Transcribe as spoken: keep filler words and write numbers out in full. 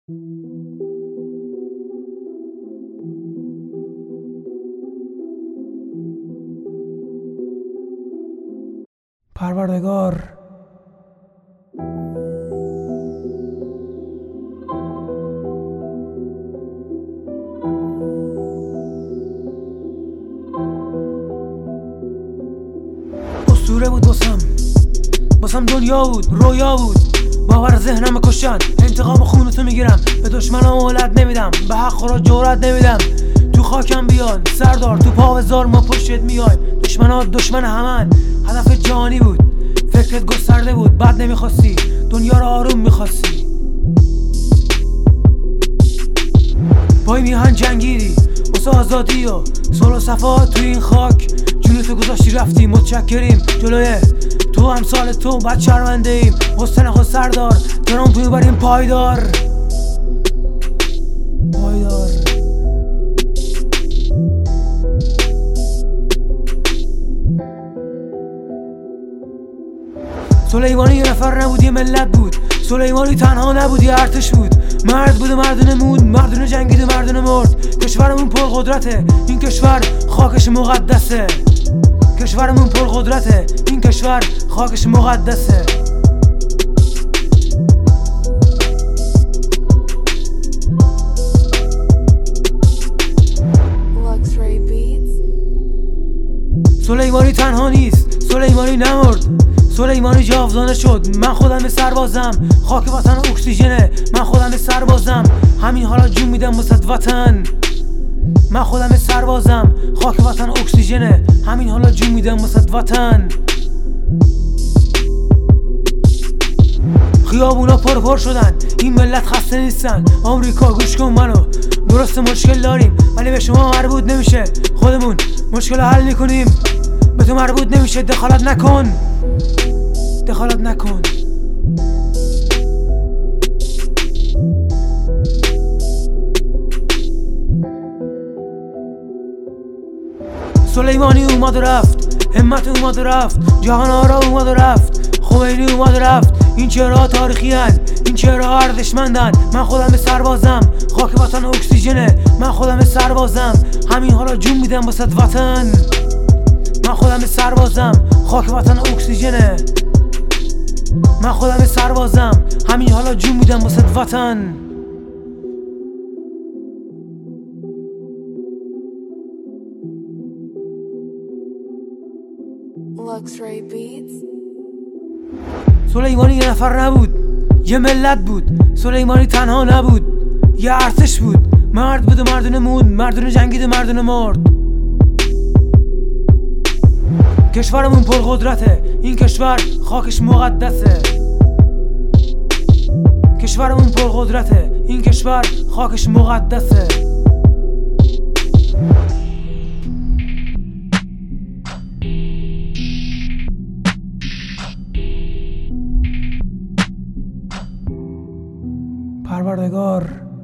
پروردگار اسطوره بود باسم باسم دنیا بود، رویا بود، باور ذهنم کشتن. انتقام خونتو میگیرم، به دشمنم مهلت نمیدم، به حق خورا جرأت نمیدم. تو خاکم بیان سردار، تو پاوزار ما پشتت میایم. دشمنات دشمن همن، هدف جانی بود، فکرت گسترده بود، بد نمیخواستی، دنیا رو آروم میخواستی. پای میهن جنگیدی واسه آزادی و صلح و صفا تو این خاک. جونتو گذاشتی رفتی، متشکریم. جلوی تو امثال تو بد شرمنده ایم. حسن خود سردار ترامپ میبریم پایدار پایدار. سلیمانی یه نفر نبود، یه ملت بود. سلیمانی تنها نبود، یه ارتش بود. مرد بود و مردونه مود، مردونه جنگید و مردونه مرد. کشورمون پر قدرته، این کشور خاکش مقدسه. کشورمون پر قدرته، این کشور خاکش مقدسه. سلیمانی تنها نیست، سلیمانی نمرد، سلیمانی جاودانه شد. من خودم سربازم، خاک وطن اکسیژنه. من خودم سربازم، همین حالا جون میدم واسه وطن. من خودم سربازم، خاک وطن اکسیژنه. همین حالا جون میدم واسه وطن. خیابونا پر پر شدن، این ملت خسته نیستن. آمریکا گوش کن منو، درست مشکل داریم ولی به شما مربوط نمیشه. خودمون مشکل حل میکنیم، به تو مربوط نمیشه. دخالت نکن، دخالت نکن. سلیمانی اومد و رفت، همت اومد و رفت، جهان آرا اومد و رفت، خمینی اومد و رفت. این چهره‌ها تاریخی هن، این چهره‌ها ارزشمندن. من خودم سربازم، خاک وطن اکسیژنه. من خودم سربازم، همین حالا جون میدم واسه وطن. من خودم سربازم، خاک وطن اکسیژنه. من خودم سربازم، همین حالا جون میدم واسه وطن. Luxury Beats. سلیمانی یه نفر نبود، یه ملت بود. سلیمانی تنها نبود، یه ارتش بود. مرد بود و مردونه مود، مردونه جنگید و مردونه مرد. کشورمون پر قدرته، این کشور خاکش مقدسه. کشورمون پر قدرته، این کشور خاکش مقدسه. پروردگار